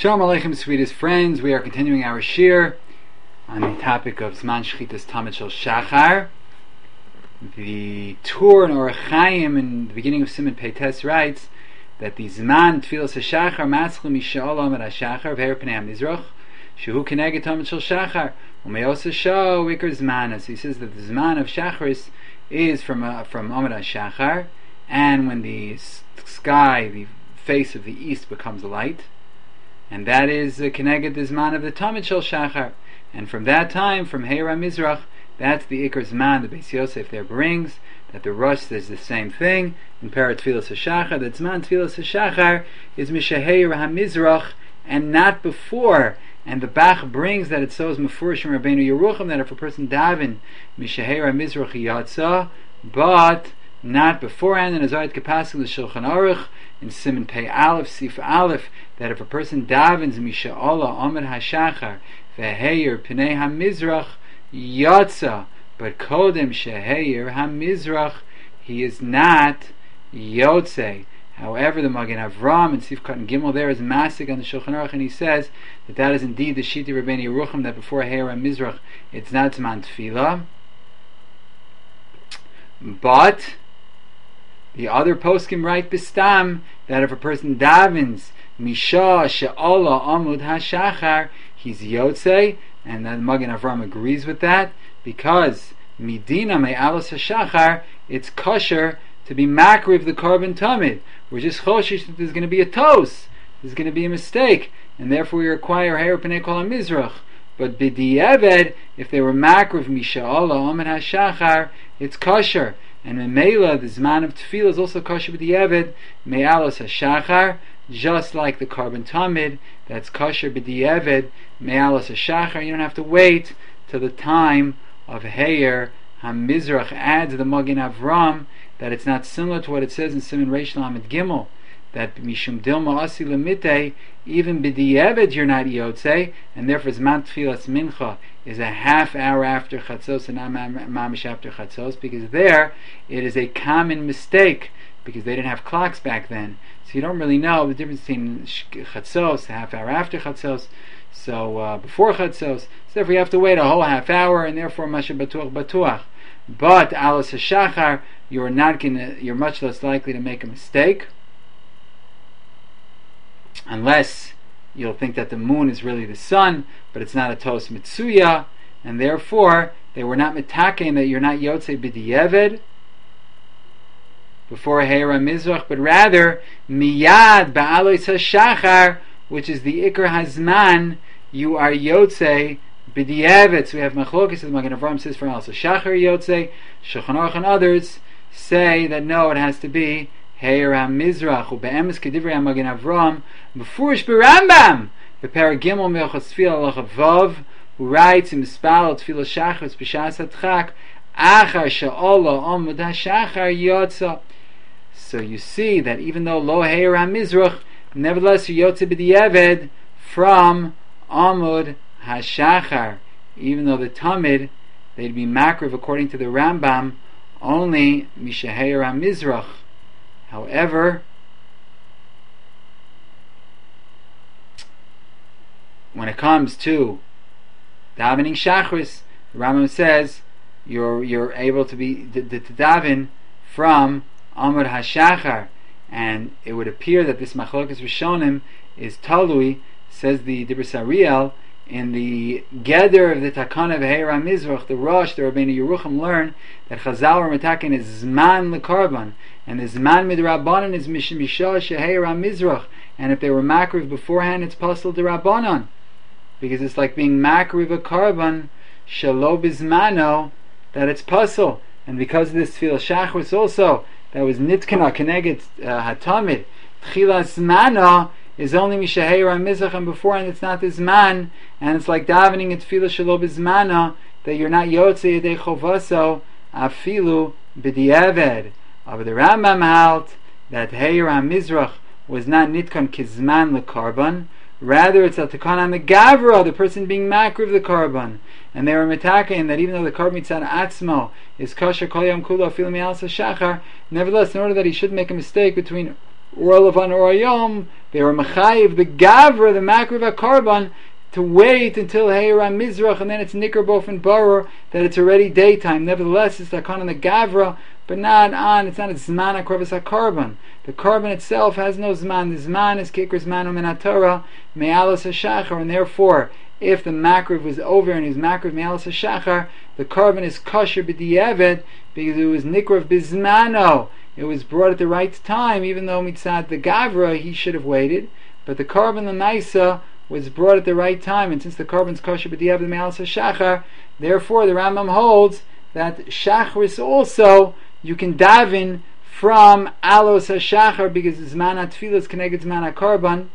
Shalom Aleichem, sweetest friends. We are continuing our shir on the topic of Zman Shchitas Tamid Shel Shachar. The Tur in Orach Chaim in the beginning of Siman Peites writes that the Zman Tfilas HaShachar Matzchel Misha'olam at HaShachar V'her Pnei HaMizrach Shehu Keneged Tamid Shel Shachar Umeosa Shah Wikar Zman. So he says that the Zman of Shacharis is from Amud HaShachar, and when the sky, the face of the east becomes light, and that is Keneged the Zman of the Tamid Shel Shachar. And from that time, from Heira Mizrach, that's the Ikar Zman, the Beis Yosef there brings, that the Rosh says the same thing in Parat Tfilas HaShachar, that Zman Tfilas HaShachar is Mishaheira HaMizrach, and not before. And the Bach brings that it shows Mefurishim Rabbeinu Yerucham, that if a person daven Mishaheira HaMizrach Yatsa, but not beforehand. And Azayat Kapasik the Shulchan Aruch in Siman Pei Aleph Sif Aleph, that if a person davens Misha'olah Amud HaShachar V'heir Pnei HaMizrach Yatsa, but Kodem Sheheir HaMizrach, he is not Yotze. However, the Magen Avram and Sif Katan Gimel there is masig on the Shulchan Aruch, and he says that that is indeed the Shita Rabbeinu Yerucham, that before Heir HaMizrach it's not Zman Tefillah. But the other poskim write Bistam that if a person davens Misha She'olah Amud HaShachar, he's Yotze, and then Magen Avram agrees with that, because Midina Me'alos HaShachar, it's kosher to be makriv the carbon tamid. We're just choshish that there's going to be a tos, there's going to be a mistake, and therefore we require Heir Pnei Kol HaMizrach. But b'di'eved, if they were makriv Misha'olah Amud HaShachar, it's kosher. And in Mela, the Zman of Tefillah is also kosher b'di'eved, Me'alos HaShachar, just like the carbon tamid, that's kosher b'di'eved, Me'alos HaShachar. You don't have to wait till the time of Heir HaMizrach. Adds the Magen Avram that it's not similar to what it says in Siman Reish Lamed Gimel, that Mishum Dilma Asi Lemite, even b'di'eved you're not Yotze, and therefore Zman Tfilas Mincha is a half hour after Chatzos and not mamish after Chatzos, because there it is a common mistake, because they didn't have clocks back then, so you don't really know the difference between Chatzos, a half hour after Chatzos, so before Chatzos, so therefore you have to wait a whole half hour, and therefore Masha Batuach Batuach. But Alos HaShachar, you're much less likely to make a mistake, unless you'll think that the moon is really the sun, but it's not a tos mitsuya, and therefore they were not mitakein that you're not yotze b'di'eved before Heir HaMizrach, but rather miyad ba'alos HaShachar, which is the ikar hazman, you are yotze b'di'eved. So we have machlokes, as Magen Avram says for Alos HaShachar yotze. Shulchan Aruch and others say that no, it has to be Heir HaMizrach. U'be'emes kedivrei Magen Avram befurish b'Rambam b'Perek Gimel Milchos Tefillah Halacha Vav, who writes in Mispal Tefillah Shachar b'Shas HaTchak Achar She'olah Amud HaShachar Yotza. So you see that even though Lo Heir HaMizrach, nevertheless Yotze b'di'eved from Amud HaShachar, even though the Tamid they'd be makriv according to the Rambam only Mishaheir HaMizrach. However, when it comes to davening Shachris, the Rambam says you're able to be to daven from Amud HaShachar, and it would appear that this Machlokas Rishonim is talui, says the Dibros Ariel, in the Geder of the Takana of Heir HaMizrach. The Rosh, the Rabbeinu Yerucham, learn that Chazal or Metakin is Zman Lekarban, and the Zman Midrabanan is Misha Sheheir HaMizrach, and if they were makriv beforehand, it's Pasal Derabanan, because it's like being makriv a karban Shalo Bizmano, that it's Pasal. And because of this Tfilas Shachris also, that was Nitkana Keneged Hatamid, Tchilas Zmana is only Mishaheir HaMizrach, and beforehand it's not the Zman, and it's like davening at Tfilah Shelo Bizmana, that you're not Yotze Yedei Chovaso Afilu B'di'eved. But the Rambam held that Heir HaMizrach was not Nitkan Kizman Lekarban, rather it's a Takana Megavra, the person being makriv the karban, and they were metakein that even though the karban mitzad atzmo is kosher kol yom kulo afilu mi'alos HaShachar, nevertheless in order that he shouldn't make a mistake between or Levan or Yom, they were mechayiv the gavra, the makriv HaKarban, to wait until Heir HaMizrach, and then it's Nikar Bofen Barur that it's already daytime. Nevertheless, it's Takon on the Gavra, but it's not a Zman HaKarvas HaKarban. The Karban itself has no Zman. The Zman is Kikr Zman U'min HaTorah, Me'alos HaShachar, and therefore, if the Makriv was over and his Makriv Me'alos HaShachar, the Karban is kosher b'di'evet, because it was Nikrav Bizmano. It was brought at the right time, even though Mitzad the Gavra, he should have waited, but the Karban L'maisa was brought at the right time, and since the Karban's kosher b'di'evet Me'alos HaShachar, therefore the Rambam holds that Shachris also, you can daven from Alos HaShachar, because Zman HaTfilah is connected to Zman HaKarban,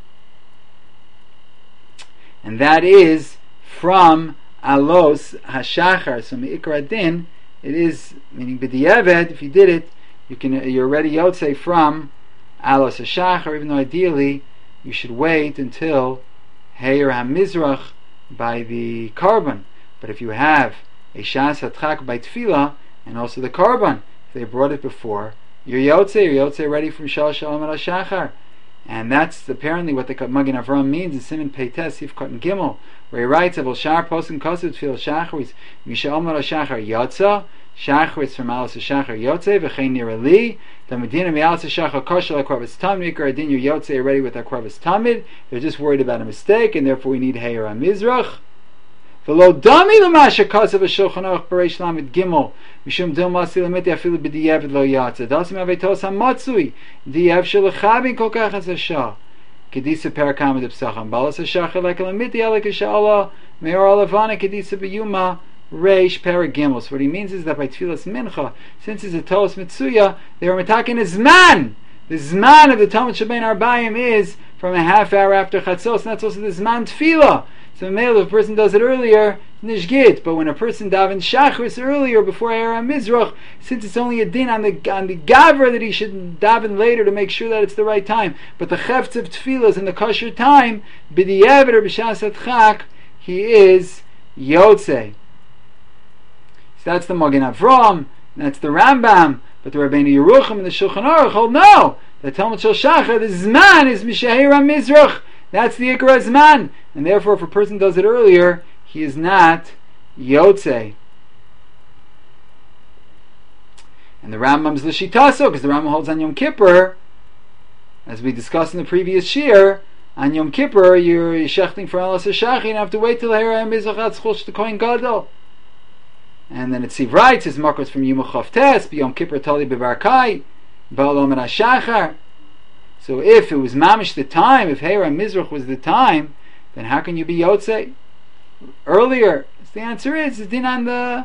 and that is from Alos HaShachar. So Me'ikar Adin, it is, meaning b'di'evet, if you did it, you're already Yotzei from Alos HaShachar, even though ideally you should wait until Heir HaMizrach by the Karban. But if you have a Shas HaTchak by Tfilah, and also the Karban, if they brought it before, you're Yotzei ready from Shal Shalom HaShachar. And that's apparently what the Magen Avraham means in Siman Peites Sif Cotton Gimel, where he writes, Avol Shar Posim Kosev Tfilah Shacharis, Misha Omer HaShachar Yotza, Shacharis from Alos HaShachar Yotzei, V'chein Nirali, the Medina Me'alos HaShachar Koshel HaKravas Tamid, Ikar Adin, you're Yotzei already with HaKravas Tamid, they're just worried about a mistake, and therefore we need Heir HaMizrach. V'lo dami l'masha kasav ha'shulchan aruch b'reish lamed gimel mishum dil masi l'miti afilu b'di'evet lo yatsa dasim avetos ha'matzui di'ev sh'lechabin kol kach as ha'shah kedisa perakam d'psacham balas ha'shachar like l'miti alek ha'sha'ala me'or alavana kedisa b'yuma reish peragimel. So what he means is that by tfilas mincha, since it's a tolos mitzuya, they were metakin a zman. The zman of the Talmud Shebein Arbayim is from a half hour after chatzos, and that's also the zman tfilah. So if a person does it earlier, nishgit. But when a person davens shachris earlier before Heir HaMizrach, since it's only a din on the gavra that he should daven later to make sure that it's the right time. But the chefts of tefillas in the kosher time, b'di'evet or b'shas HaTchak, he is yotzei. So that's the Magen Avraham, that's the Rambam. But the Rabbeinu Yerucham and the Shulchan Aruch hold no. The Talmud Shel Shachar, the Zman is Misheir HaMizrach. That's the Ikra Zman. And therefore, if a person does it earlier, he is not Yotzei. And the Rambam's L'shitaso, because the Rambam holds on Yom Kippur, as we discussed in the previous shir, on Yom Kippur, you're shechting for Alos HaShachar, you have to wait till Heir HaMizrach Atzchol the Kohen Gadol. And then Tziv writes, his markers from Yom Chavtes, B'Yom Kippur Tali B'Barkai, Ba'olom HaShachar. So if it was mamish the time, if Heir HaMizrach was the time, then how can you be Yotzei earlier? So the answer is, it's a din on the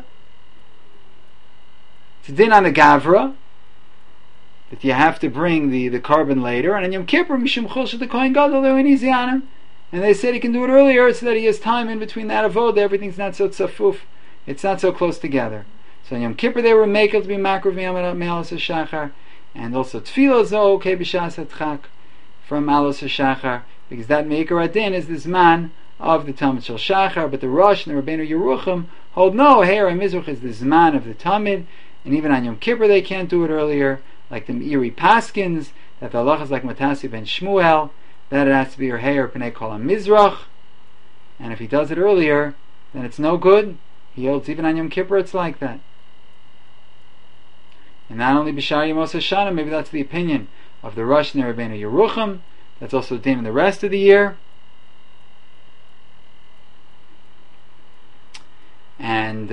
Gavra, that you have to bring the Karban later, and in Yom Kippur, Mishum Chol the Kohen Gadol, they're in easy on him. And they said he can do it earlier so that he has time in between that avodah, everything's not so tzafuf, it's not so close together. So in Yom Kippur they were makel to be makriv me'alos HaShachar, and also tefillah is okay b'shas HaTchak from Alos HaShachar, because that Meikar Adin is the Zman of the Talmud Shel Shachar. But the Rosh and the Rabbeinu Yerucham hold no, Heir HaMizrach is the Zman of the Talmud, and even on Yom Kippur they can't do it earlier, like the Meiri Paskins, that the halachas like Matasi ben Shmuel, that it has to be your Heir Pnei Kol HaMizrach, and if he does it earlier, then it's no good. He holds even on Yom Kippur it's like that. And not only B'Shar Yemos HaShana, maybe that's the opinion of the Rosh and the Rabbeinu Yerucham, that's also the din in the rest of the year. And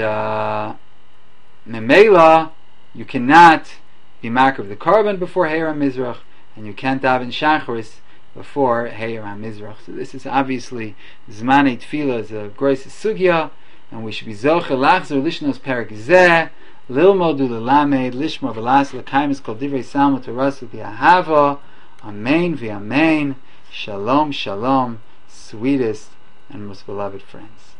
Memela, you cannot be makriv the Karban before Heir HaMizrach, and you can't daven Shacharis before Heir HaMizrach. So this is obviously Zmanei Tefillah is a gross sugya, and we should be zoche lachzor lishnos perik zeh lilmod ulelamed lishmor v'las l'kaimis kol divrei salmo terasu v'ahava. Amen v'amen. Shalom, shalom, sweetest and most beloved friends.